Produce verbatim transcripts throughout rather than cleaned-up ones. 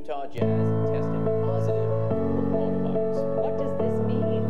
Utah Jazz tested positive for coronavirus. What does this mean?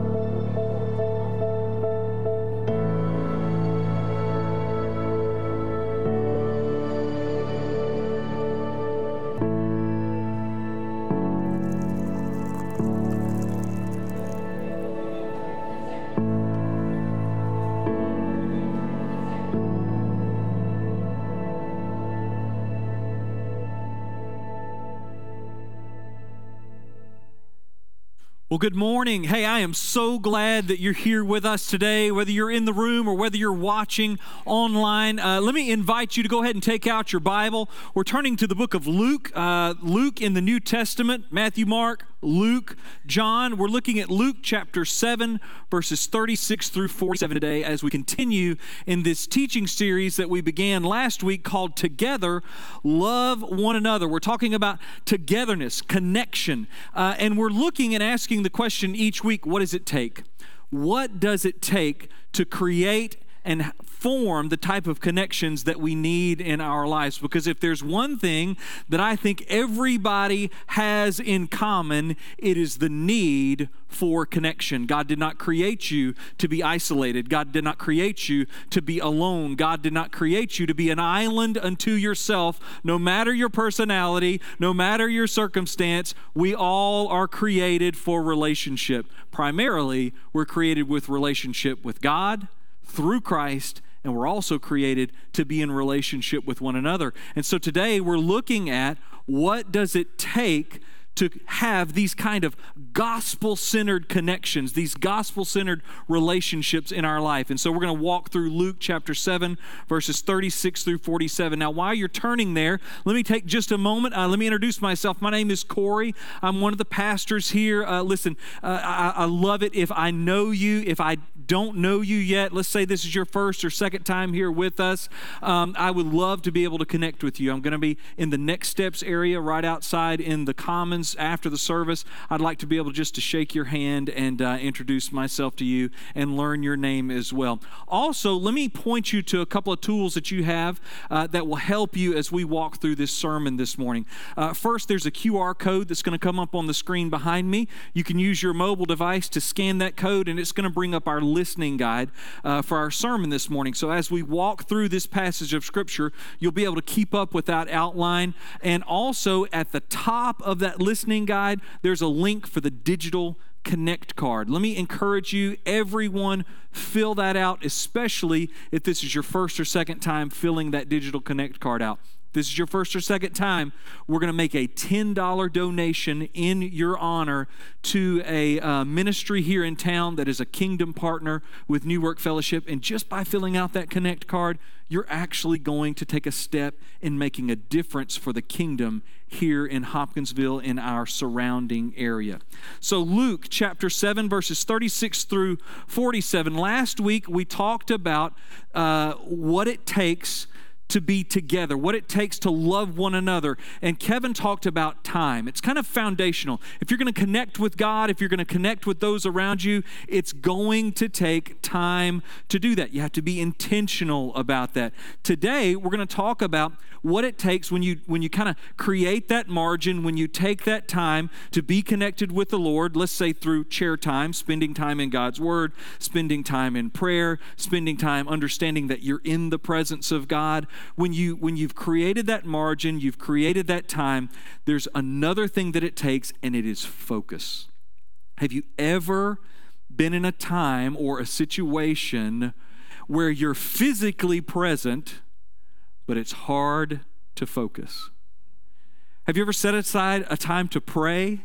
Well, good morning. Hey, I am so glad that you're here with us today, whether you're in the room or whether you're watching online. Uh, let me invite you to go ahead and take out your Bible. We're turning to the book of Luke. Uh, Luke in the New Testament, Matthew, Mark, Luke, John. We're looking at Luke chapter seven, verses thirty-six through forty-seven today as we continue in this teaching series that we began last week called Together, Love One Another. We're talking about togetherness, connection, uh, and we're looking and asking the question each week, what does it take? What does it take to create and form the type of connections that we need in our lives? Because if there's one thing that I think everybody has in common, it is the need for connection. God did not create you to be isolated. God did not create you to be alone. God did not create you to be an island unto yourself. No matter your personality, no matter your circumstance, we all are created for relationship. Primarily, we're created with relationship with God, through Christ, and we're also created to be in relationship with one another. And so today we're looking at what does it take to have these kind of gospel-centered connections, these gospel-centered relationships in our life. And so we're going to walk through Luke chapter seven, verses thirty-six through forty-seven. Now, while you're turning there, let me take just a moment. Uh, let me introduce myself. My name is Corey. I'm one of the pastors here. Uh, listen, uh, I, I love it if I know you. If I don't know you yet, let's say this is your first or second time here with us, um, I would love to be able to connect with you. I'm going to be in the Next Steps area right outside in the Commons after the service. I'd like to be able just to shake your hand and uh, introduce myself to you and learn your name as well. Also, let me point you to a couple of tools that you have uh, that will help you as we walk through this sermon this morning. Uh, first, there's a Q R code that's going to come up on the screen behind me. You can use your mobile device to scan that code, and it's going to bring up our listening guide uh, for our sermon this morning. So as we walk through this passage of Scripture, you'll be able to keep up with that outline. And also at the top of that listening guide, there's a link for the digital Connect card. Let me encourage you, everyone, fill that out, especially if this is your first or second time filling that digital Connect card out. If this is your first or second time, we're going to make a ten dollars donation in your honor to a uh, ministry here in town that is a kingdom partner with New Work Fellowship. And just by filling out that Connect card, you're actually going to take a step in making a difference for the kingdom here in Hopkinsville in our surrounding area. So Luke chapter seven, verses thirty-six through forty-seven. Last week we talked about uh, what it takes to be together, what it takes to love one another. And Kevin talked about time. It's kind of foundational. If you're going to connect with God, if you're going to connect with those around you, it's going to take time to do that. You have to be intentional about that. Today, we're going to talk about what it takes when you when you kind of create that margin, when you take that time to be connected with the Lord, let's say through chair time, spending time in God's Word, spending time in prayer, spending time understanding that you're in the presence of God. When, you, when you've created that margin, you've created that time, there's another thing that it takes, and it is focus. Have you ever been in a time or a situation where you're physically present, but it's hard to focus? Have you ever set aside a time to pray,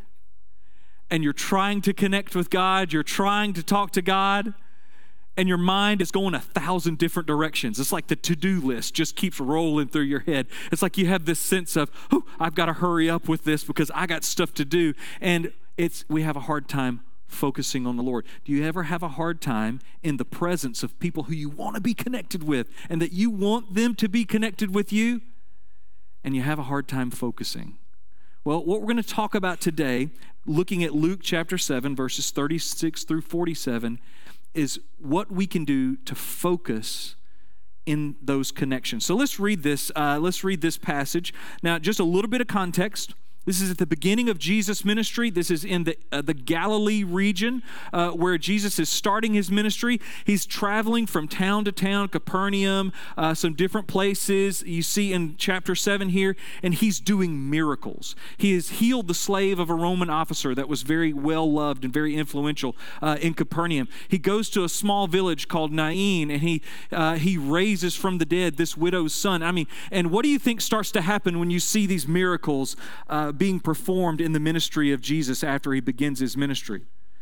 and you're trying to connect with God, you're trying to talk to God, and your mind is going a thousand different directions? It's like the to-do list just keeps rolling through your head. It's like you have this sense of, oh, I've got to hurry up with this because I got stuff to do. And it's we have a hard time focusing on the Lord. Do you ever have a hard time in the presence of people who you want to be connected with and that you want them to be connected with you, and you have a hard time focusing? Well, what we're going to talk about today, looking at Luke chapter seven, verses thirty-six through forty-seven, is what we can do to focus in those connections. So let's read this. Uh, let's read this passage. Now, just a little bit of context. This is at the beginning of Jesus' ministry. This is in the uh, the Galilee region uh, where Jesus is starting his ministry. He's traveling from town to town, Capernaum, uh, some different places. You see in chapter seven here, and he's doing miracles. He has healed the slave of a Roman officer that was very well loved and very influential uh, in Capernaum. He goes to a small village called Nain, and he uh, he raises from the dead this widow's son. I mean, and what do you think starts to happen when you see these miracles Uh, being performed in the ministry of Jesus after he begins his ministry?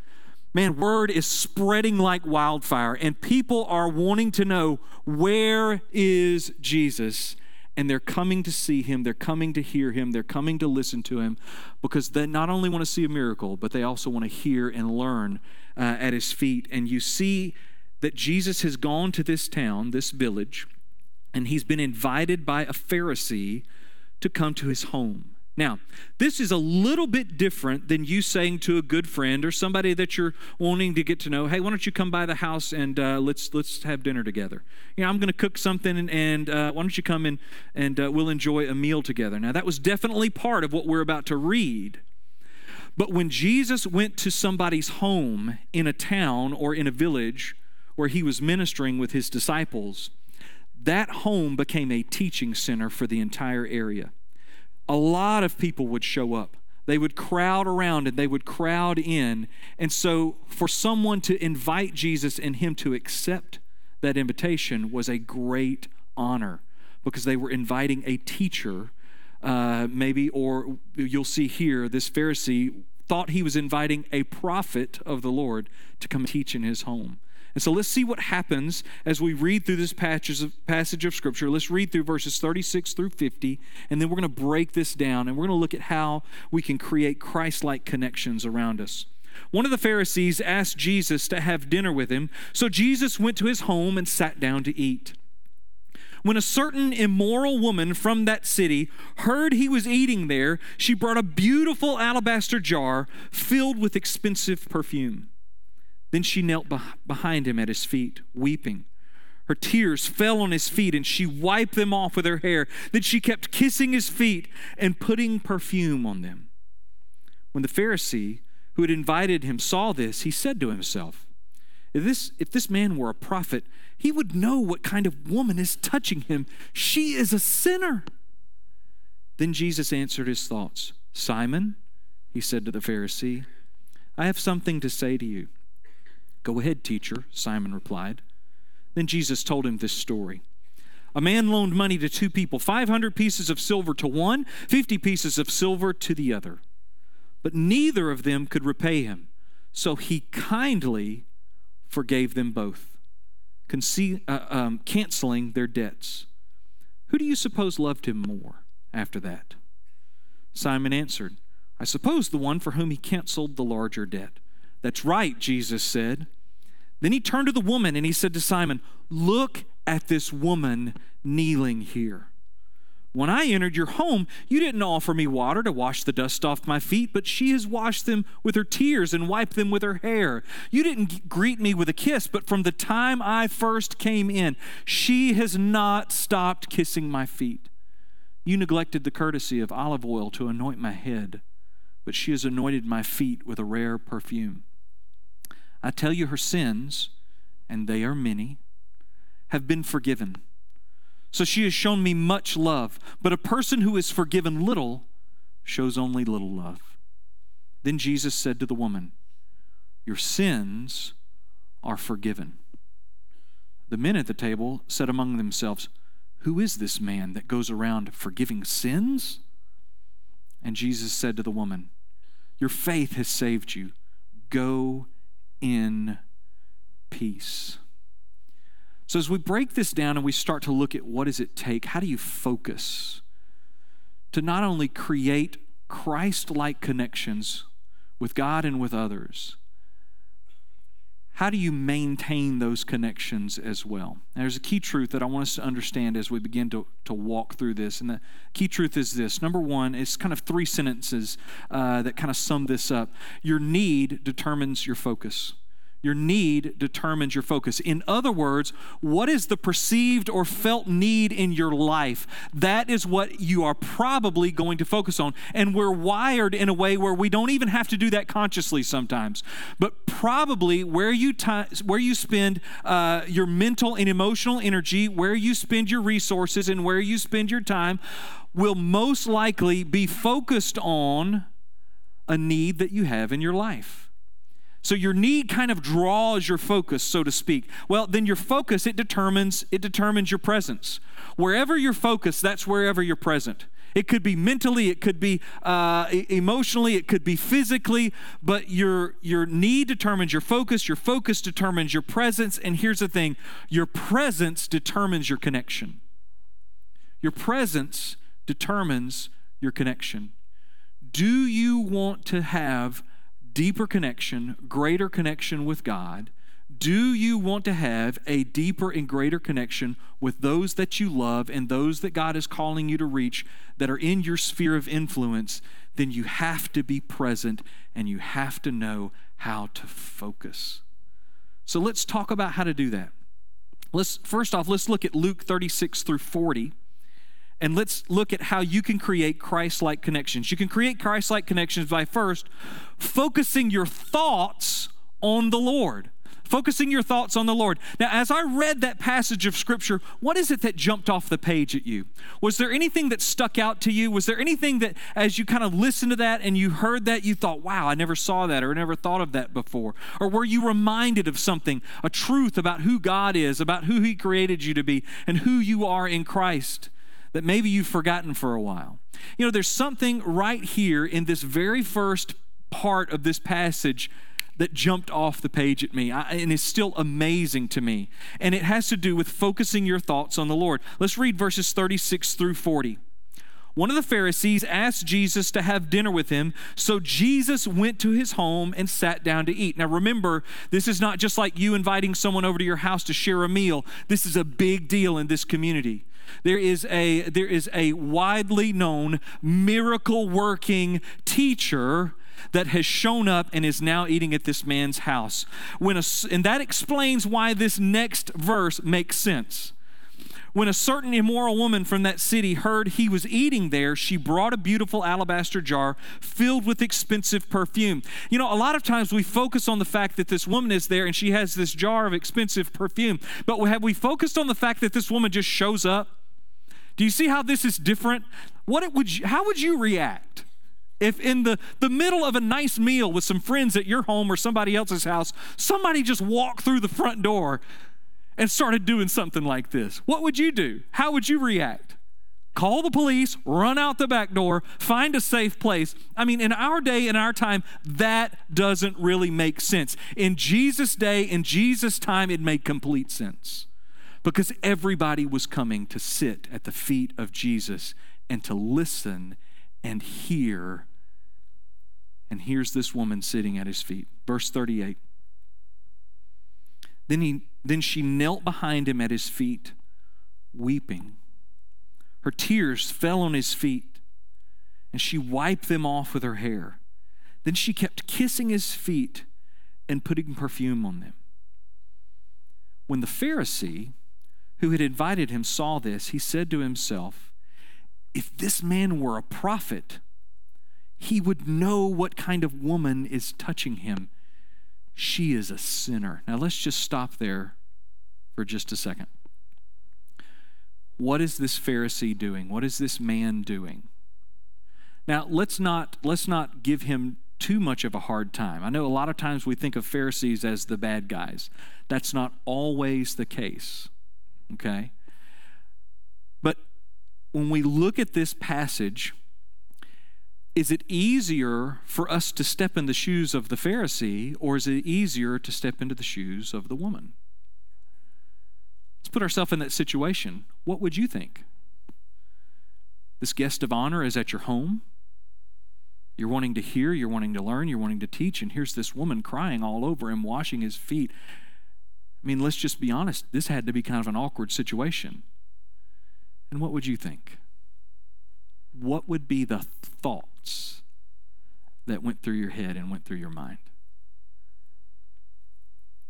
Man, word is spreading like wildfire, and people are wanting to know, where is Jesus? And they're coming to see him, they're coming to hear him, they're coming to listen to him, because they not only want to see a miracle, but they also want to hear and learn uh, at his feet. And you see that Jesus has gone to this town, this village, and he's been invited by a Pharisee to come to his home. Now, this is a little bit different than you saying to a good friend or somebody that you're wanting to get to know, hey, why don't you come by the house and uh, let's let's have dinner together. You know, I'm going to cook something, and, and uh, why don't you come in and uh, we'll enjoy a meal together. Now, that was definitely part of what we're about to read. But when Jesus went to somebody's home in a town or in a village where he was ministering with his disciples, that home became a teaching center for the entire area. A lot of people would show up. They would crowd around and they would crowd in. And so for someone to invite Jesus and him to accept that invitation was a great honor, because they were inviting a teacher, uh, maybe, or you'll see here, this Pharisee thought he was inviting a prophet of the Lord to come teach in his home. And so let's see what happens as we read through this passage of, passage of Scripture. Let's read through verses thirty-six through fifty, and then we're going to break this down, and we're going to look at how we can create Christ-like connections around us. One of the Pharisees asked Jesus to have dinner with him, so Jesus went to his home and sat down to eat. When a certain immoral woman from that city heard he was eating there, she brought a beautiful alabaster jar filled with expensive perfume. Then she knelt behind him at his feet, weeping. Her tears fell on his feet, and she wiped them off with her hair. Then she kept kissing his feet and putting perfume on them. When the Pharisee who had invited him saw this, he said to himself, If this, if this man were a prophet, he would know what kind of woman is touching him. She is a sinner. Then Jesus answered his thoughts. Simon, he said to the Pharisee, I have something to say to you. Go ahead, teacher, Simon replied. Then Jesus told him this story. A man loaned money to two people, five hundred pieces of silver to one, fifty pieces of silver to the other. But neither of them could repay him, so he kindly forgave them both, conce- uh, um, canceling their debts. Who do you suppose loved him more after that? Simon answered, I suppose the one for whom he canceled the larger debt. That's right, Jesus said. Then he turned to the woman and he said to Simon, Look at this woman kneeling here. When I entered your home, you didn't offer me water to wash the dust off my feet, but she has washed them with her tears and wiped them with her hair. You didn't greet me with a kiss, but from the time I first came in, she has not stopped kissing my feet. You neglected the courtesy of olive oil to anoint my head, but she has anointed my feet with a rare perfume. I tell you, her sins, and they are many, have been forgiven. So she has shown me much love, but a person who is forgiven little shows only little love. Then Jesus said to the woman, Your sins are forgiven. The men at the table said among themselves, Who is this man that goes around forgiving sins? And Jesus said to the woman, Your faith has saved you. Go in peace. So as we break this down and we start to look at what does it take, how do you focus to not only create Christ-like connections with God and with others, how do you maintain those connections as well? Now, there's a key truth that I want us to understand as we begin to, to walk through this. And the key truth is this. Number one, it's kind of three sentences uh, that kind of sum this up. Your need determines your focus. Your need determines your focus. In other words, what is the perceived or felt need in your life? That is what you are probably going to focus on. And we're wired in a way where we don't even have to do that consciously sometimes. But probably where you ti- where you spend uh, your mental and emotional energy, where you spend your resources, and where you spend your time will most likely be focused on a need that you have in your life. So your need kind of draws your focus, so to speak. Well, then your focus, it determines, it determines your presence. Wherever you're focused, that's wherever you're present. It could be mentally, it could be uh, emotionally, it could be physically, but your, your need determines your focus, your focus determines your presence, and here's the thing, your presence determines your connection. Your presence determines your connection. Do you want to have deeper connection, greater connection with God? Do you want to have a deeper and greater connection with those that you love and those that God is calling you to reach that are in your sphere of influence? Then you have to be present and you have to know how to focus. So let's talk about how to do that. Let's first off, let's look at Luke thirty-six through forty. And let's look at how you can create Christ-like connections. You can create Christ-like connections by first focusing your thoughts on the Lord. Focusing your thoughts on the Lord. Now, as I read that passage of Scripture, what is it that jumped off the page at you? Was there anything that stuck out to you? Was there anything that, as you kind of listened to that and you heard that, you thought, wow, I never saw that or never thought of that before? Or were you reminded of something, a truth about who God is, about who He created you to be, and who you are in Christ, that maybe you've forgotten for a while? You know, there's something right here in this very first part of this passage that jumped off the page at me I, and is still amazing to me. And it has to do with focusing your thoughts on the Lord. Let's read verses thirty-six through forty. One of the Pharisees asked Jesus to have dinner with him, so Jesus went to his home and sat down to eat. Now remember, this is not just like you inviting someone over to your house to share a meal. This is a big deal in this community. There is a, there is a widely known miracle-working teacher that has shown up and is now eating at this man's house. When a, and that explains why this next verse makes sense. When a certain immoral woman from that city heard he was eating there, she brought a beautiful alabaster jar filled with expensive perfume. You know, a lot of times we focus on the fact that this woman is there and she has this jar of expensive perfume. But have we focused on the fact that this woman just shows up? Do you see how this is different? What it would you, how would you react if in the, the middle of a nice meal with some friends at your home or somebody else's house, somebody just walked through the front door and started doing something like this? What would you do? How would you react? Call the police, run out the back door, find a safe place. I mean, in our day, in our time, that doesn't really make sense. In Jesus' day, in Jesus' time, it made complete sense because everybody was coming to sit at the feet of Jesus and to listen and hear. And here's this woman sitting at his feet. Verse thirty-eight. Then he Then she knelt behind him at his feet, weeping. Her tears fell on his feet, and she wiped them off with her hair. Then she kept kissing his feet and putting perfume on them. When the Pharisee who had invited him saw this, he said to himself, if this man were a prophet, he would know what kind of woman is touching him. She is a sinner. Now let's just stop there for just a second. What is this Pharisee doing? What is this man doing? Now let's not let's not give him too much of a hard time. I know a lot of times we think of Pharisees as the bad guys. That's not always the case. Okay? But when we look at this passage, is it easier for us to step in the shoes of the Pharisee, or is it easier to step into the shoes of the woman? Let's put ourselves in that situation. What would you think? This guest of honor is at your home. You're wanting to hear, you're wanting to learn, you're wanting to teach, and here's this woman crying all over him, washing his feet. I mean, let's just be honest. This had to be kind of an awkward situation. And what would you think? What would be the thoughts that went through your head and went through your mind?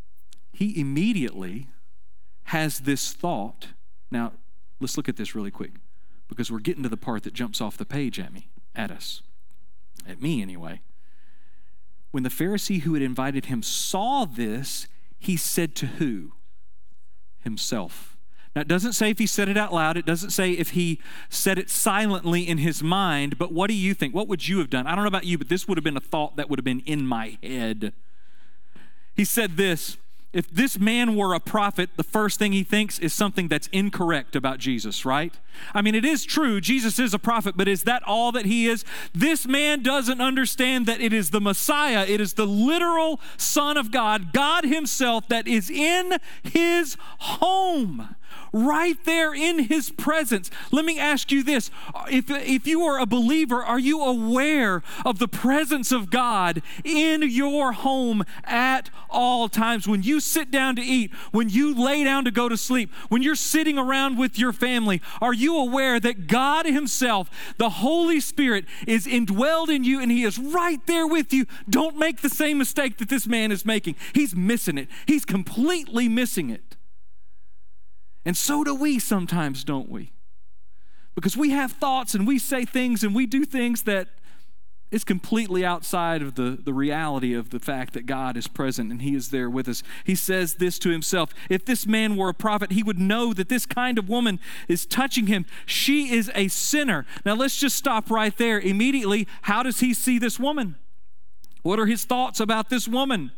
he immediately has this thought. Now, let's look at this really quick, because we're getting to the part that jumps off the page at me, at us, at me anyway. When the Pharisee who had invited him saw this, he said to who? Himself. Now, it doesn't say if he said it out loud. It doesn't say if he said it silently in his mind. But what do you think? What would you have done? I don't know about you, but this would have been a thought that would have been in my head. He said this: if this man were a prophet, the first thing he thinks is something that's incorrect about Jesus, right? I mean, it is true, Jesus is a prophet, but is that all that he is? This man doesn't understand that it is the Messiah, it is the literal Son of God, God himself, that is in his home, right there in his presence. Let me ask you this. If, if you are a believer, are you aware of the presence of God in your home at all times? When you sit down to eat, when you lay down to go to sleep, when you're sitting around with your family, are you aware that God himself, the Holy Spirit, is indwelled in you and he is right there with you? Don't make the same mistake that this man is making. He's missing it. He's completely missing it. And so do we sometimes, don't we? Because we have thoughts and we say things and we do things that is completely outside of the, the reality of the fact that God is present and he is there with us. He says this to himself: if this man were a prophet, he would know that this kind of woman is touching him. She is a sinner. Now let's just stop right there. Immediately, how does he see this woman? What are his thoughts about this woman?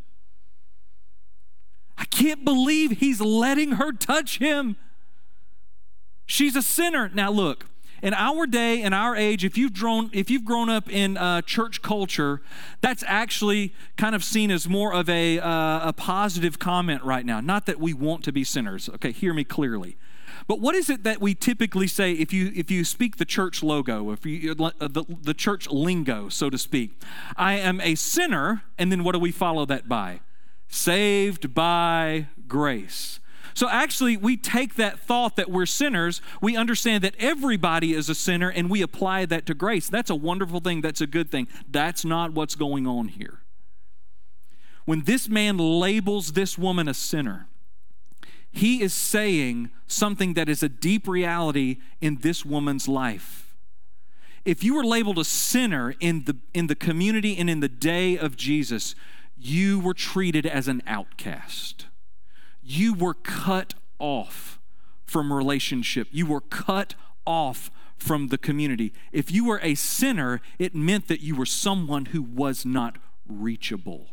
I can't believe he's letting her touch him. She's a sinner. Now look, in our day, in our age, if you've grown, if you've grown up in uh, church culture, that's actually kind of seen as more of a, uh, a positive comment right now. Not that we want to be sinners. Okay, hear me clearly. But what is it that we typically say if you if you speak the church logo, if you uh, the, the church lingo, so to speak? I am a sinner, and then what do we follow that by? Saved by grace. So actually, we take that thought that we're sinners, we understand that everybody is a sinner, and we apply that to grace. That's a wonderful thing. That's a good thing. That's not what's going on here. When this man labels this woman a sinner, he is saying something that is a deep reality in this woman's life. If you were labeled a sinner in the, in the community and in the day of Jesus, you were treated as an outcast. You were cut off from relationship. You were cut off from the community. If you were a sinner, it meant that you were someone who was not reachable.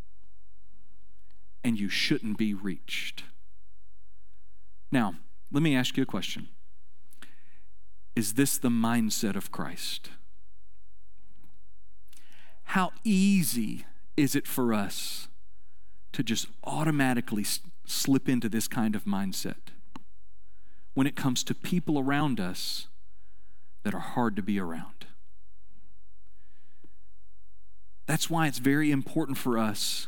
And you shouldn't be reached. Now, let me ask you a question. Is this the mindset of Christ? How easy is it for us to just automatically slip into this kind of mindset when it comes to people around us that are hard to be around? That's why it's very important for us,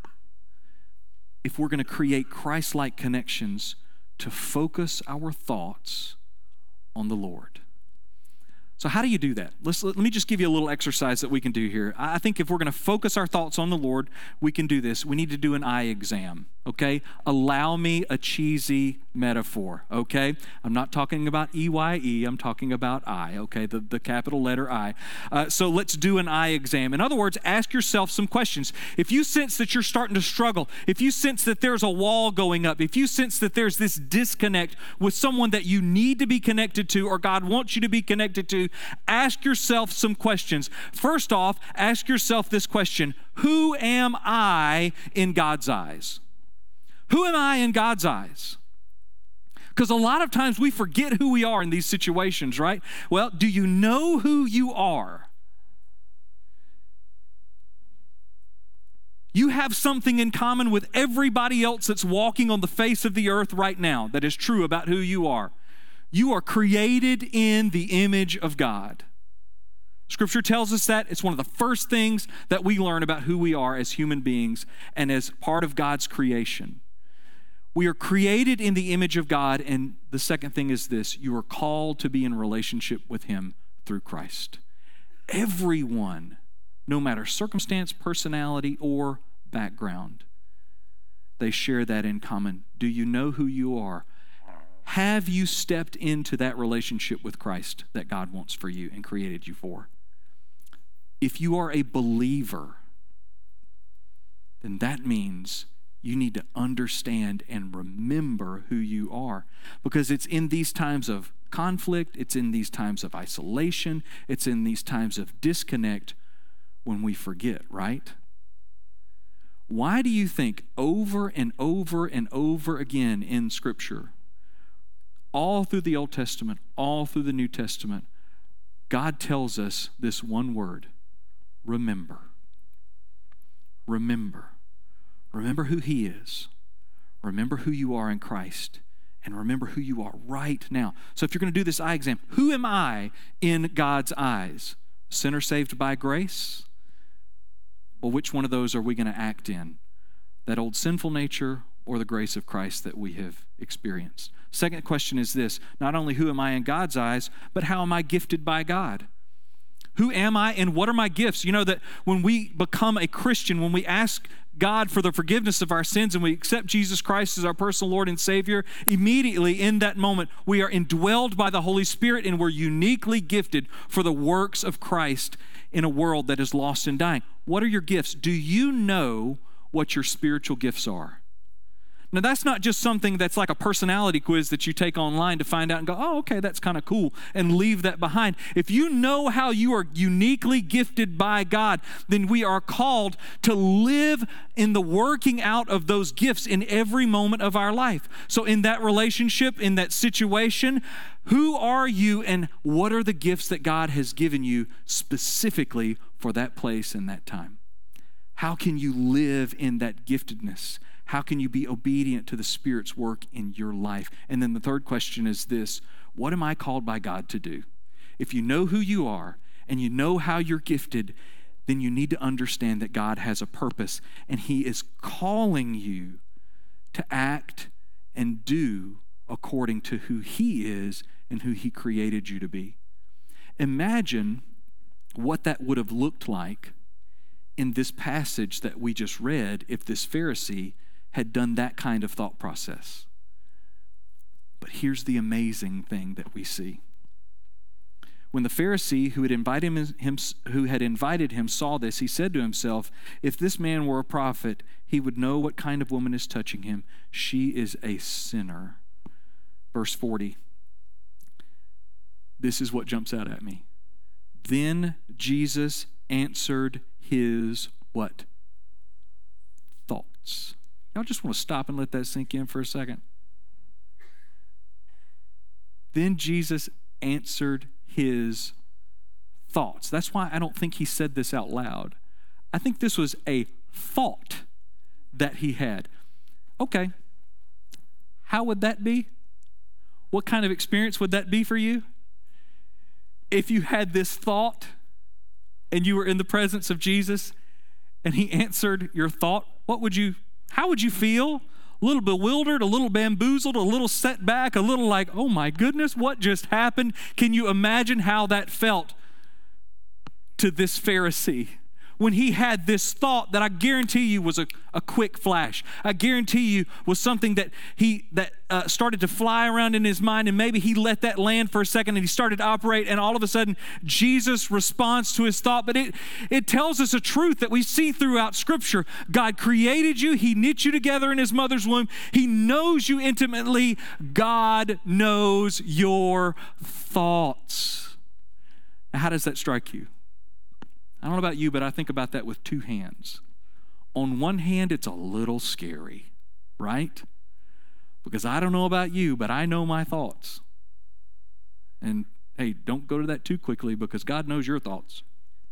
if we're going to create Christ-like connections, to focus our thoughts on the Lord. So how do you do that? Let's, let me just give you a little exercise that we can do here. I think if we're going to focus our thoughts on the Lord, we can do this. We need to do an eye exam, okay? Allow me a cheesy metaphor, okay? I'm not talking about E Y E. I'm talking about I, okay? The, the capital letter I. Uh, so let's do an eye exam. In other words, ask yourself some questions. If you sense that you're starting to struggle, if you sense that there's a wall going up, if you sense that there's this disconnect with someone that you need to be connected to or God wants you to be connected to, ask yourself some questions. First off, ask yourself this question: who am I in God's eyes? Who am I in God's eyes? Because a lot of times we forget who we are in these situations, right? Well, do you know who you are? You have something in common with everybody else that's walking on the face of the earth right now that is true about who you are. You are created in the image of God. Scripture tells us that. It's one of the first things that we learn about who we are as human beings and as part of God's creation. We are created in the image of God, and the second thing is this: you are called to be in relationship with Him through Christ. Everyone, no matter circumstance, personality, or background. they share that in common. Do you know who you are? Have you stepped into that relationship with Christ that God wants for you and created you for? If you are a believer, then that means you need to understand and remember who you are, because it's in these times of conflict, it's in these times of isolation, it's in these times of disconnect when we forget, right? Why do you think over and over and over again in Scripture, all through the Old Testament, all through the New Testament, God tells us this one word: remember. Remember. Remember who He is. Remember who you are in Christ. And remember who you are right now. So if you're going to do this eye exam, who am I in God's eyes? Sinner saved by grace? Well, which one of those are we going to act in? That old sinful nature or the grace of Christ that we have experienced? Second question is this: not only who am I in God's eyes, but how am I gifted by God? Who am I and what are my gifts? You know that when we become a Christian, when we ask God for the forgiveness of our sins and we accept Jesus Christ as our personal Lord and Savior, immediately in that moment we are indwelled by the Holy Spirit and we're uniquely gifted for the works of Christ in a world that is lost and dying. What are your gifts? Do you know what your spiritual gifts are? Now, that's not just something that's like a personality quiz that you take online to find out and go, oh, okay, that's kind of cool, and leave that behind. If you know how you are uniquely gifted by God, then we are called to live in the working out of those gifts in every moment of our life. So in that relationship, in that situation, who are you and what are the gifts that God has given you specifically for that place and that time? How can you live in that giftedness? How can you be obedient to the Spirit's work in your life? And then the third question is this: what am I called by God to do? If you know who you are and you know how you're gifted, then you need to understand that God has a purpose and He is calling you to act and do according to who He is and who He created you to be. Imagine what that would have looked like in this passage that we just read if this Pharisee had done that kind of thought process. But here's the amazing thing that we see. When the Pharisee who had invited him, him, who had invited him saw this, he said to himself, if this man were a prophet, he would know what kind of woman is touching him. She is a sinner. Verse forty. This is what jumps out at me. Then Jesus answered his what? Thoughts. Y'all just want to stop and let that sink in for a second? Then Jesus answered his thoughts. That's why I don't think he said this out loud. I think this was a thought that he had. Okay, how would that be? What kind of experience would that be for you? If you had this thought and you were in the presence of Jesus and he answered your thought, what would you How would you feel? A little bewildered, a little bamboozled, a little set back, a little like, oh my goodness, what just happened? Can you imagine how that felt to this Pharisee when he had this thought that I guarantee you was a, a quick flash? I guarantee you was something that he that uh, started to fly around in his mind, and maybe he let that land for a second and he started to operate, and all of a sudden Jesus responds to his thought. But it, it tells us a truth that we see throughout Scripture. God created you. He knit you together in his mother's womb. He knows you intimately. God knows your thoughts. Now, how does that strike you? I don't know about you, but I think about that with two hands. On one hand, it's a little scary, right? Because I don't know about you, but I know my thoughts. And hey, don't go to that too quickly because God knows your thoughts.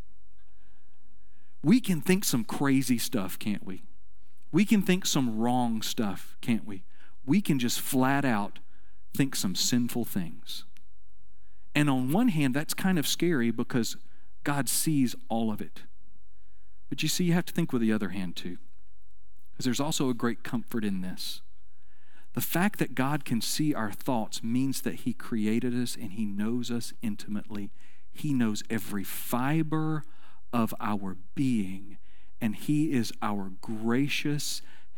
We can think some crazy stuff, can't we? We can think some wrong stuff, can't we? We can just flat out think some sinful things. And on one hand, that's kind of scary because God sees all of it. But you see, you have to think with the other hand too, because there's also a great comfort in this. The fact that God can see our thoughts means that He created us and He knows us intimately. He knows every fiber of our being, and He is our gracious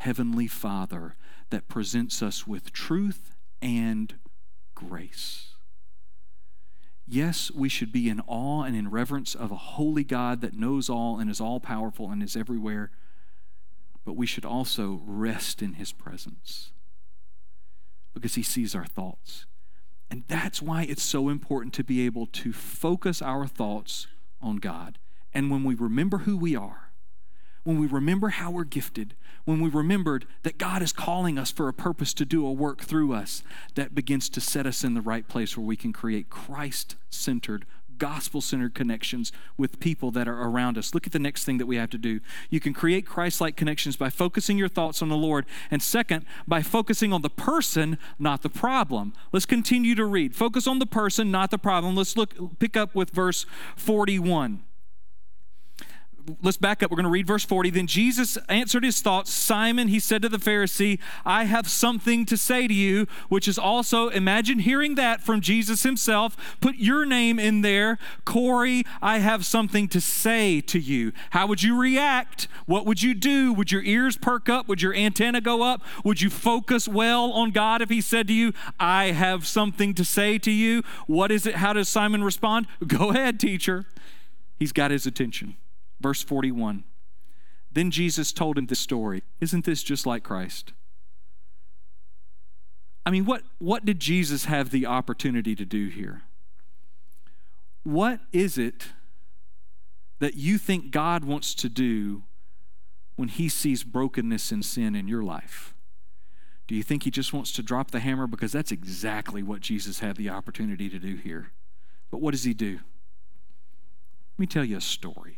Heavenly Father that presents us with truth and grace. Yes, we should be in awe and in reverence of a holy God that knows all and is all-powerful and is everywhere, but we should also rest in his presence because he sees our thoughts. And that's why it's so important to be able to focus our thoughts on God. And when we remember who we are, when we remember how we're gifted, when we remembered that God is calling us for a purpose to do a work through us, that begins to set us in the right place where we can create Christ-centered, gospel-centered connections with people that are around us. Look at the next thing that we have to do. You can create Christ-like connections by focusing your thoughts on the Lord. And second, by focusing on the person, not the problem. Let's continue to read. Focus on the person, not the problem. Let's look, pick up with verse forty-one. Let's back up. We're going to read verse forty. Then Jesus answered his thoughts. Simon, he said to the Pharisee, I have something to say to you, which is also, imagine hearing that from Jesus himself. Put your name in there. Corey, I have something to say to you. How would you react? What would you do? Would your ears perk up? Would your antenna go up? Would you focus well on God if he said to you, I have something to say to you? What is it? How does Simon respond? Go ahead, teacher. He's got his attention. Verse forty-one, then Jesus told him this story. Isn't this just like Christ? I mean, what, what did Jesus have the opportunity to do here? What is it that you think God wants to do when he sees brokenness and sin in your life? Do you think he just wants to drop the hammer? Because that's exactly what Jesus had the opportunity to do here. But what does he do? Let me tell you a story.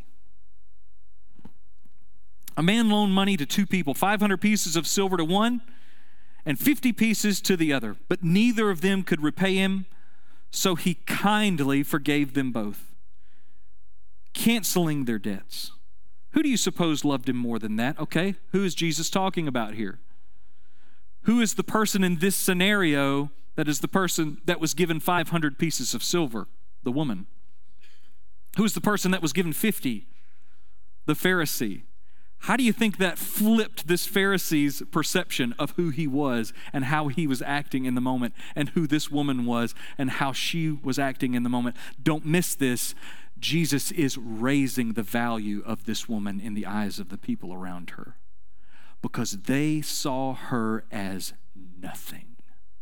A man loaned money to two people, five hundred pieces of silver to one and fifty pieces to the other, but neither of them could repay him, so he kindly forgave them both, canceling their debts. Who do you suppose loved him more than that? Okay, who is Jesus talking about here? Who is the person in this scenario that is the person that was given five hundred pieces of silver? The woman. Who is the person that was given fifty? The Pharisee. How do you think that flipped this Pharisee's perception of who he was and how he was acting in the moment, and who this woman was and how she was acting in the moment? Don't miss this. Jesus is raising the value of this woman in the eyes of the people around her because they saw her as nothing.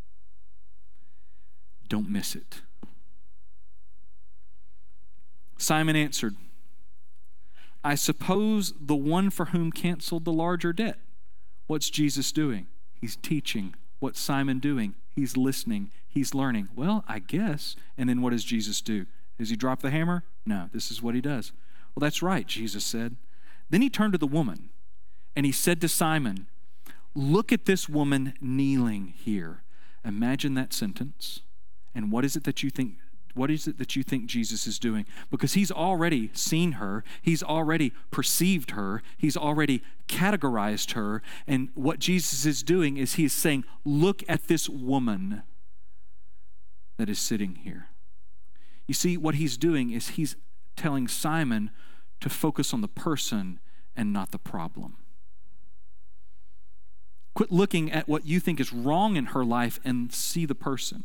Don't miss it. Simon answered, I suppose the one for whom canceled the larger debt. What's Jesus doing? He's teaching. What's Simon doing? He's listening. He's learning. Well, I guess. And then what does Jesus do? Does he drop the hammer? No, this is what he does. Well, that's right, Jesus said. Then he turned to the woman and he said to Simon, look at this woman kneeling here. Imagine that sentence. And what is it that you think What is it that you think Jesus is doing? Because he's already seen her. He's already perceived her. He's already categorized her. And what Jesus is doing is he's saying, look at this woman that is sitting here. You see, what he's doing is he's telling Simon to focus on the person and not the problem. Quit looking at what you think is wrong in her life and see the person.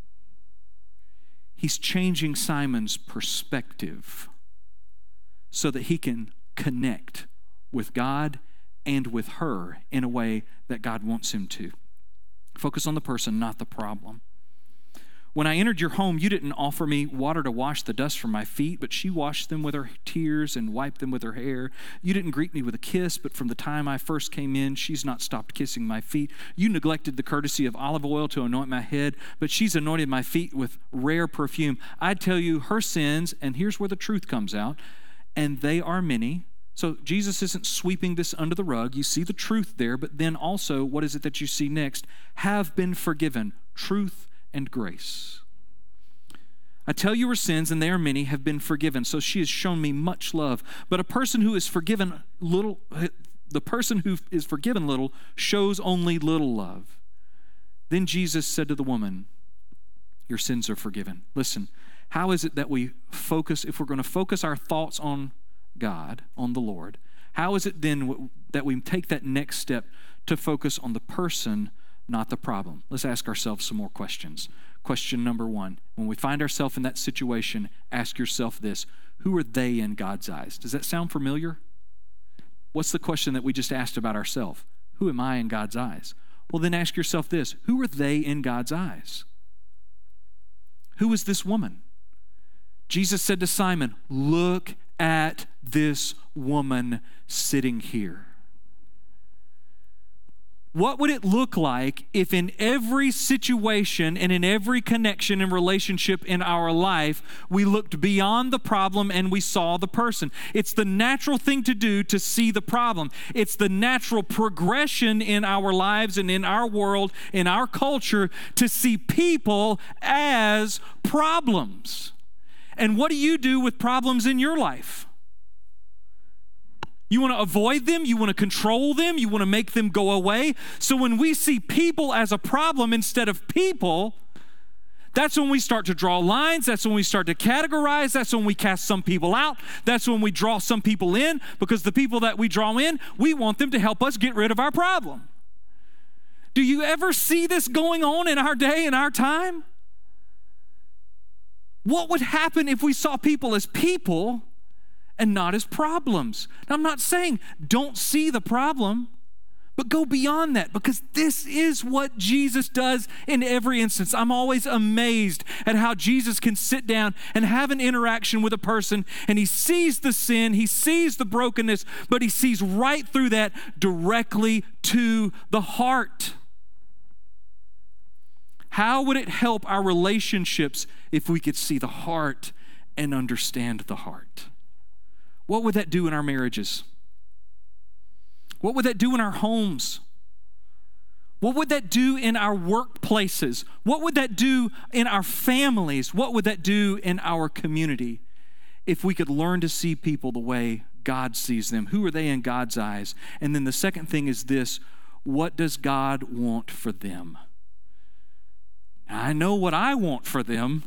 He's changing Simon's perspective so that he can connect with God and with her in a way that God wants him to. Focus on the person, not the problem. When I entered your home, you didn't offer me water to wash the dust from my feet, but she washed them with her tears and wiped them with her hair. You didn't greet me with a kiss, but from the time I first came in, she's not stopped kissing my feet. You neglected the courtesy of olive oil to anoint my head, but she's anointed my feet with rare perfume. I tell you, her sins, and here's where the truth comes out, and they are many. So Jesus isn't sweeping this under the rug. You see the truth there, but then also, what is it that you see next? Have been forgiven. Truth and grace. I tell you her sins, and they are many, have been forgiven. So she has shown me much love. But a person who is forgiven little, the person who is forgiven little shows only little love. Then Jesus said to the woman, your sins are forgiven. Listen, how is it that we focus, if we're going to focus our thoughts on God, on the Lord, how is it then that we take that next step to focus on the person, not the problem. Let's ask ourselves some more questions. Question number one, when we find ourselves in that situation, ask yourself this: who are they in God's eyes? Does that sound familiar? What's the question that we just asked about ourselves? Who am I in God's eyes? Well, then ask yourself this: who are they in God's eyes? Who is this woman? Jesus said to Simon, look at this woman sitting here. What would it look like if in every situation and in every connection and relationship in our life, we looked beyond the problem and we saw the person? It's the natural thing to do to see the problem. It's the natural progression in our lives and in our world, in our culture, to see people as problems. And what do you do with problems in your life? You want to avoid them, you want to control them, you want to make them go away. So when we see people as a problem instead of people, that's when we start to draw lines, that's when we start to categorize, that's when we cast some people out, that's when we draw some people in, because the people that we draw in, we want them to help us get rid of our problem. Do you ever see this going on in our day, in our time? What would happen if we saw people as people and not as problems? Now, I'm not saying don't see the problem, but go beyond that, because this is what Jesus does in every instance. I'm always amazed at how Jesus can sit down and have an interaction with a person, and he sees the sin, he sees the brokenness, but he sees right through that directly to the heart. How would it help our relationships if we could see the heart and understand the heart? What would that do in our marriages? What would that do in our homes? What would that do in our workplaces? What would that do in our families? What would that do in our community if we could learn to see people the way God sees them? Who are they in God's eyes? And then the second thing is this: what does God want for them? Now, I know what I want for them.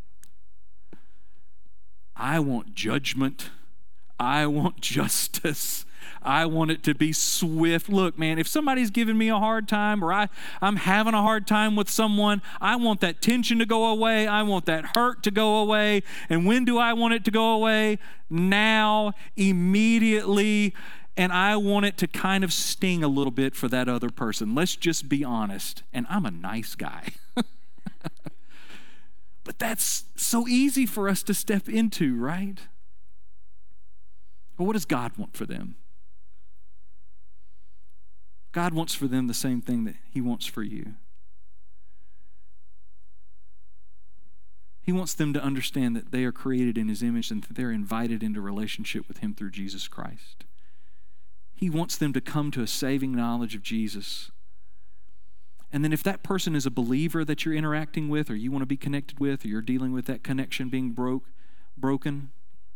I want judgment. I want justice. I want it to be swift. Look, man, if somebody's giving me a hard time, or I, I'm having a hard time with someone, I want that tension to go away. I want that hurt to go away. And when do I want it to go away? Now, immediately. And I want it to kind of sting a little bit for that other person. Let's just be honest. And I'm a nice guy. But that's so easy for us to step into, right? But what does God want for them? God wants for them the same thing that he wants for you. He wants them to understand that they are created in his image and that they're invited into relationship with him through Jesus Christ. He wants them to come to a saving knowledge of Jesus. And then if that person is a believer that you're interacting with, or you want to be connected with, or you're dealing with that connection being broke, broken,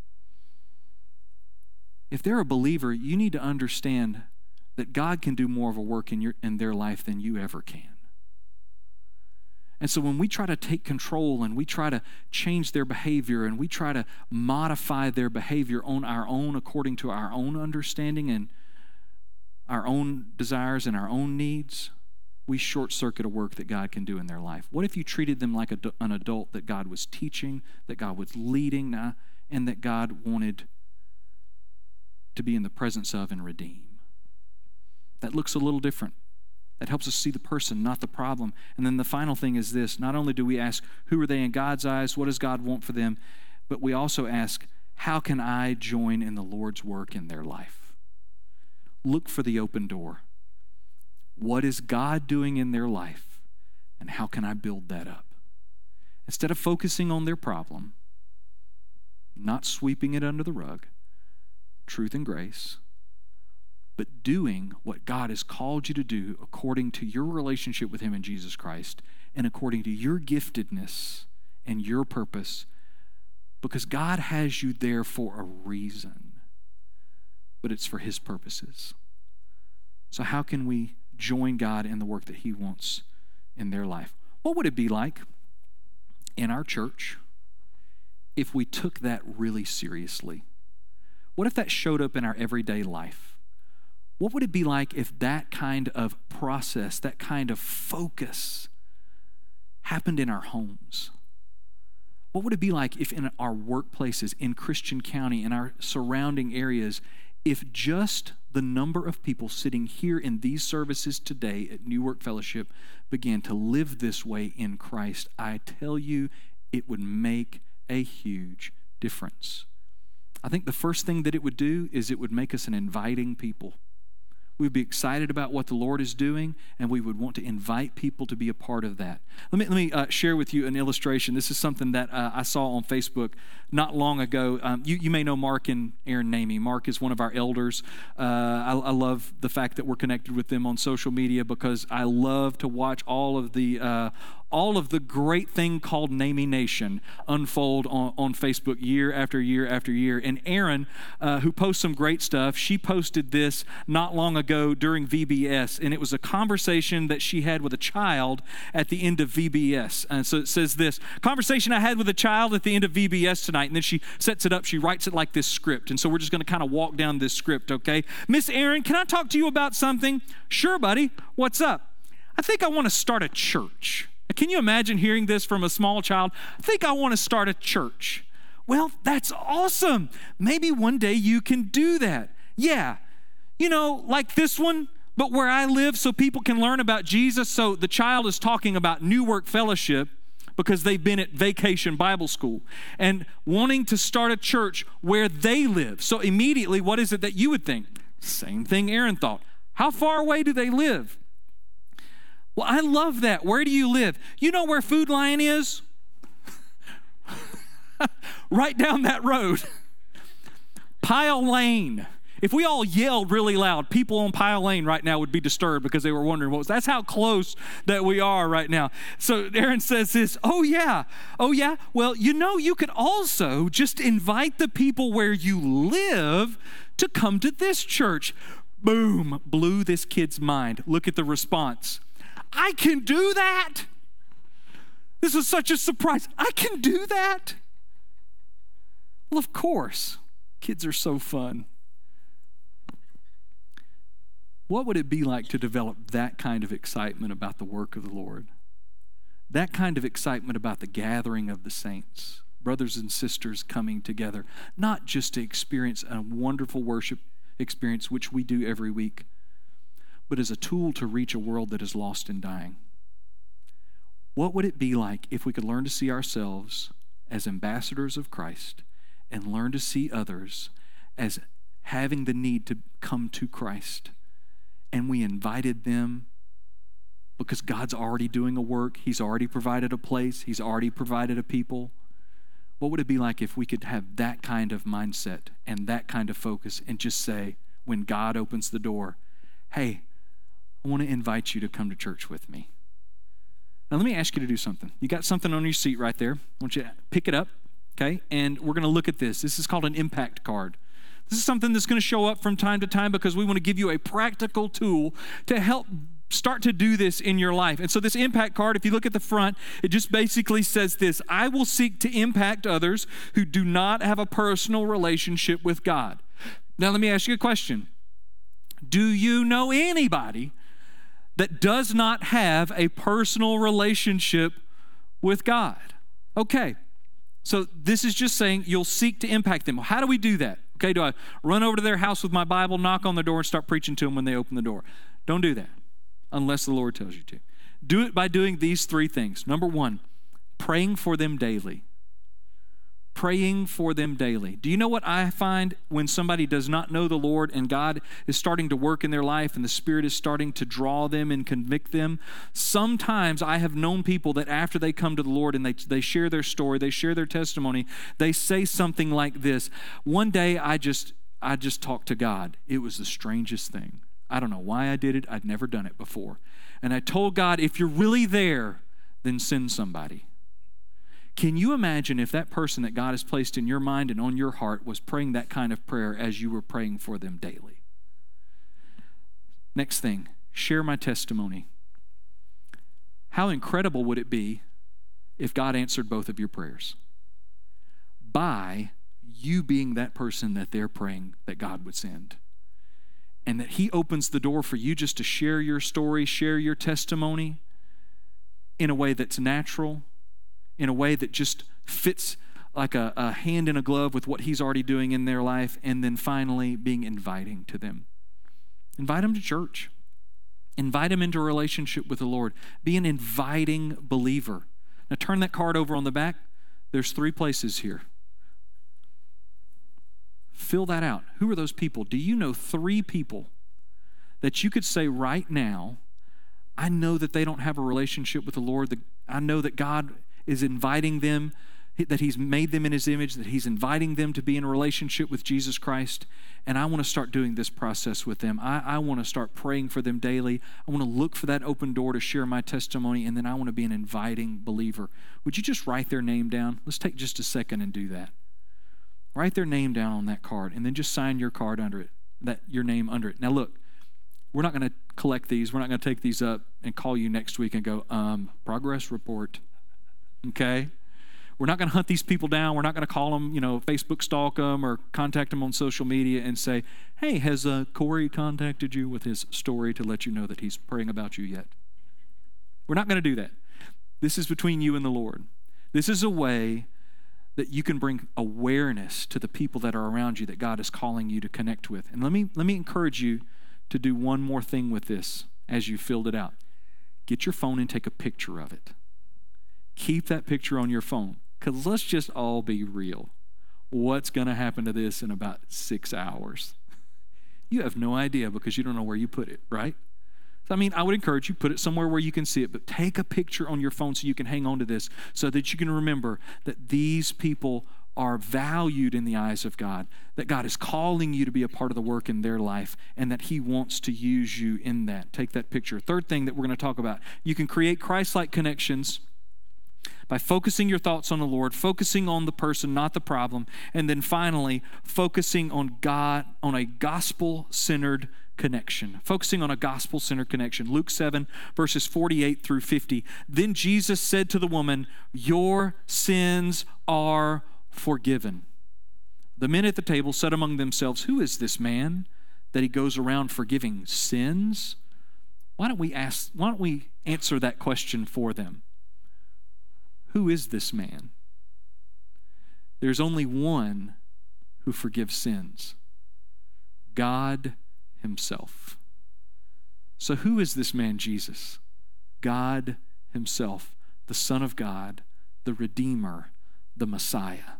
if they're a believer, you need to understand that God can do more of a work in your in their life than you ever can. And so when we try to take control and we try to change their behavior and we try to modify their behavior on our own according to our own understanding and our own desires and our own needs, we short-circuit a work that God can do in their life. What if you treated them like a, an adult that God was teaching, that God was leading, and that God wanted to be in the presence of and redeem? That looks a little different. That helps us see the person, not the problem. And then the final thing is this: not only do we ask, who are they in God's eyes? What does God want for them? But we also ask, how can I join in the Lord's work in their life? Look for the open door. What is God doing in their life? And how can I build that up? Instead of focusing on their problem, not sweeping it under the rug, truth and grace, but doing what God has called you to do according to your relationship with him in Jesus Christ and according to your giftedness and your purpose, because God has you there for a reason, but it's for his purposes. So how can we join God in the work that he wants in their life? What would it be like in our church if we took that really seriously? What if that showed up in our everyday life? What would it be like if that kind of process, that kind of focus happened in our homes? What would it be like if in our workplaces, in Christian County, in our surrounding areas, if just the number of people sitting here in these services today at New Work Fellowship began to live this way in Christ? I tell you, it would make a huge difference. I think the first thing that it would do is it would make us an inviting people. We'd be excited about what the Lord is doing, and we would want to invite people to be a part of that. Let me let me uh, share with you an illustration. This is something that uh, I saw on Facebook not long ago. Um, you, you may know Mark and Aaron Namey. Mark is one of our elders. Uh, I, I love the fact that we're connected with them on social media because I love to watch all of the uh, all of the great thing called Namey Nation unfold on, on Facebook year after year after year. And Erin, uh, who posts some great stuff, she posted this not long ago during V B S, and it was a conversation that she had with a child at the end of V B S. And so it says this, conversation I had with a child at the end of V B S tonight, and then she sets it up, she writes it like this script. And so we're just going to kind of walk down this script, okay? Miss Erin, can I talk to you about something? Sure, buddy. What's up? I think I want to start a church. Can you imagine hearing this from a small child? I think I want to start a church. Well, that's awesome. Maybe one day you can do that. Yeah. You know, like this one, but where I live so people can learn about Jesus. So the child is talking about New Work Fellowship because they've been at Vacation Bible School and wanting to start a church where they live. So immediately, what is it that you would think? Same thing Aaron thought. How far away do they live? Well, I love that. Where do you live? You know where Food Lion is? Right down that road. Pile Lane. If we all yelled really loud, people on Pile Lane right now would be disturbed because they were wondering what was. That's how close that we are right now. So Aaron says this, oh yeah, oh yeah. Well, you know, you could also just invite the people where you live to come to this church. Boom, blew this kid's mind. Look at the response. I can do that. This was such a surprise. I can do that. Well, of course, kids are so fun. What would it be like to develop that kind of excitement about the work of the Lord? That kind of excitement about the gathering of the saints, brothers and sisters coming together, not just to experience a wonderful worship experience, which we do every week, but as a tool to reach a world that is lost and dying. What would it be like if we could learn to see ourselves as ambassadors of Christ and learn to see others as having the need to come to Christ, and we invited them because God's already doing a work, He's already provided a place, He's already provided a people? What would it be like if we could have that kind of mindset and that kind of focus and just say, when God opens the door, hey, I want to invite you to come to church with me. Now, let me ask you to do something. You got something on your seat right there. I want you to pick it up, okay? And we're going to look at this. This is called an impact card. This is something that's going to show up from time to time because we want to give you a practical tool to help start to do this in your life. And so this impact card, if you look at the front, it just basically says this: I will seek to impact others who do not have a personal relationship with God. Now, let me ask you a question. Do you know anybody that does not have a personal relationship with God? Okay, so this is just saying you'll seek to impact them. How do we do that? Okay, do I run over to their house with my Bible, knock on their door, and start preaching to them when they open the door? Don't do that unless the Lord tells you to. Do it by doing these three things. Number one, praying for them daily. Praying for them daily. Do you know what I find when somebody does not know the Lord and God is starting to work in their life and the Spirit is starting to draw them and convict them? Sometimes I have known people that after they come to the Lord and they, they share their story, they share their testimony, they say something like this: one day I just, I just talked to God. It was the strangest thing. I don't know why I did it. I'd never done it before. And I told God, if you're really there, then send somebody. Can you imagine if that person that God has placed in your mind and on your heart was praying that kind of prayer as you were praying for them daily? Next thing, share my testimony. How incredible would it be if God answered both of your prayers by you being that person that they're praying that God would send? and that he opens the door for you just to share your story, share your testimony in a way that's natural, in a way that just fits like a, a hand in a glove with what he's already doing in their life, and then finally being inviting to them. Invite them to church. Invite them into a relationship with the Lord. Be an inviting believer. Now turn that card over on the back. There's three places here. Fill that out. Who are those people? Do you know three people that you could say right now, I know that they don't have a relationship with the Lord. I know that God is inviting them, that he's made them in his image, that he's inviting them to be in a relationship with Jesus Christ, and I want to start doing this process with them. I, I want to start praying for them daily. I want to look for that open door to share my testimony, and then I want to be an inviting believer. Would you just write their name down? Let's take just a second and do that. Write their name down on that card, and then just sign your card under it, that your name under it. Now look, we're not going to collect these. We're not going to take these up and call you next week and go, um, progress report, okay? We're not going to hunt these people down. We're not going to call them, you know, Facebook stalk them or contact them on social media and say, hey, has uh, Corey contacted you with his story to let you know that he's praying about you yet? We're not going to do that. This is between you and the Lord. This is a way that you can bring awareness to the people that are around you that God is calling you to connect with. And let me let me encourage you to do one more thing with this as you filled it out. Get your phone and take a picture of it. Keep that picture on your phone, because let's just all be real. What's going to happen to this in about six hours? You have no idea because you don't know where you put it, right? So, I mean, I would encourage you, put it somewhere where you can see it, but take a picture on your phone so you can hang on to this, so that you can remember that these people are valued in the eyes of God, that God is calling you to be a part of the work in their life, and that he wants to use you in that. Take that picture. Third thing that we're going to talk about, you can create Christ-like connections by focusing your thoughts on the Lord, focusing on the person, not the problem, and then finally, focusing on God, on a gospel-centered connection. Focusing on a gospel-centered connection. Luke seven, verses forty-eight through fifty. Then Jesus said to the woman, your sins are forgiven. The men at the table said among themselves, who is this man that he goes around forgiving sins? Why don't we ask, why don't we answer that question for them? Who is this man? There's only one who forgives sins. God himself. So who is this man, Jesus? God himself, the Son of God, the Redeemer, the Messiah.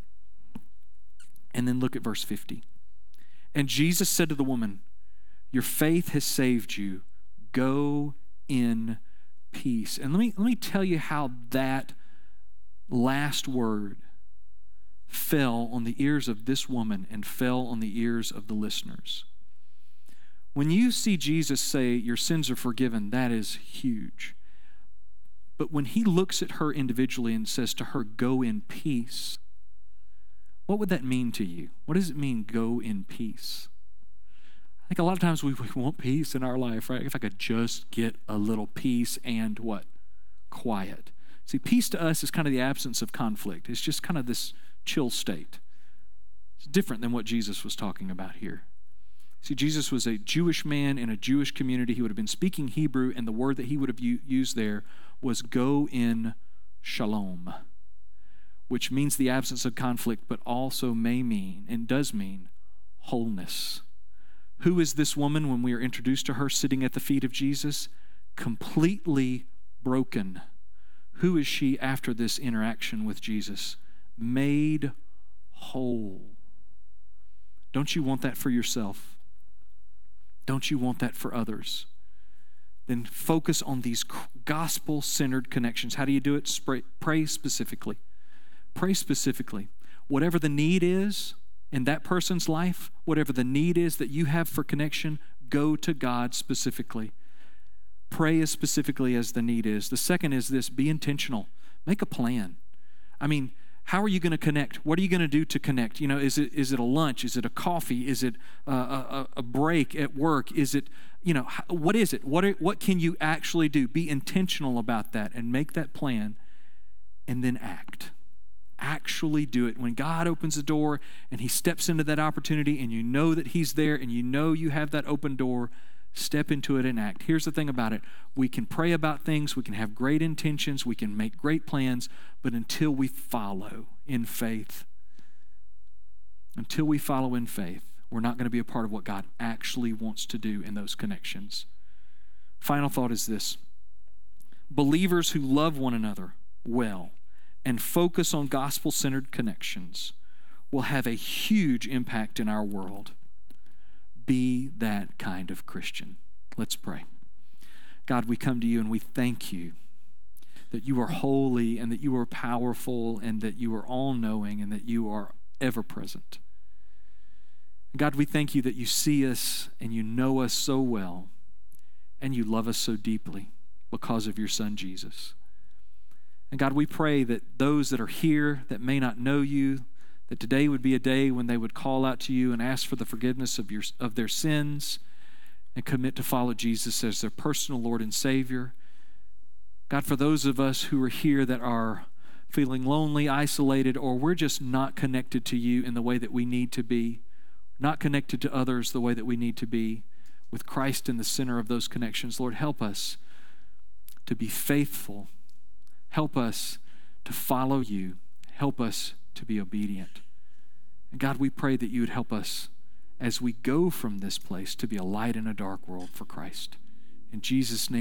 And then look at verse fifty. And Jesus said to the woman, your faith has saved you. Go in peace. And let me, let me tell you how that last word fell on the ears of this woman and fell on the ears of the listeners. When you see Jesus say, your sins are forgiven, that is huge. But when he looks at her individually and says to her, go in peace, what would that mean to you? What does it mean, go in peace? I think a lot of times we, we want peace in our life, right? If I could just get a little peace and what? Quiet. See, peace to us is kind of the absence of conflict. It's just kind of this chill state. It's different than what Jesus was talking about here. See, Jesus was a Jewish man in a Jewish community. He would have been speaking Hebrew, and the word that he would have used there was go in shalom, which means the absence of conflict, but also may mean, and does mean, wholeness. Who is this woman when we are introduced to her sitting at the feet of Jesus? Completely broken. Who is she after this interaction with Jesus? Made whole. Don't you want that for yourself? Don't you want that for others? Then focus on these gospel-centered connections. How do you do it? Pray specifically. Pray specifically. Whatever the need is in that person's life, whatever the need is that you have for connection, go to God specifically. Pray as specifically as the need is. The second is this, be intentional. Make a plan. I mean, how are you going to connect? What are you going to do to connect? You know, is it is it a lunch? Is it a coffee? Is it a, a, a break at work? Is it, you know, what is it? What are, what can you actually do? Be intentional about that and make that plan and then act. actually do it. When God opens the door and he steps into that opportunity and you know that he's there and you know you have that open door, step into it and act. Here's the thing about it. We can pray about things, we can have great intentions, we can make great plans, but until we follow in faith, until we follow in faith, we're not going to be a part of what God actually wants to do in those connections. Final thought is this. Believers who love one another well and focus on gospel-centered connections will have a huge impact in our world. Be that kind of Christian. Let's pray. God, we come to you and we thank you that you are holy and that you are powerful and that you are all-knowing and that you are ever-present. God, we thank you that you see us and you know us so well and you love us so deeply because of your Son, Jesus. And God, we pray that those that are here that may not know you, that today would be a day when they would call out to you and ask for the forgiveness of your of their sins and commit to follow Jesus as their personal Lord and Savior. God, for those of us who are here that are feeling lonely, isolated, or we're just not connected to you in the way that we need to be, not connected to others the way that we need to be, with Christ in the center of those connections, Lord, help us to be faithful. Help us to follow you. Help us to be obedient. And God, we pray that you would help us as we go from this place to be a light in a dark world for Christ. In Jesus' name.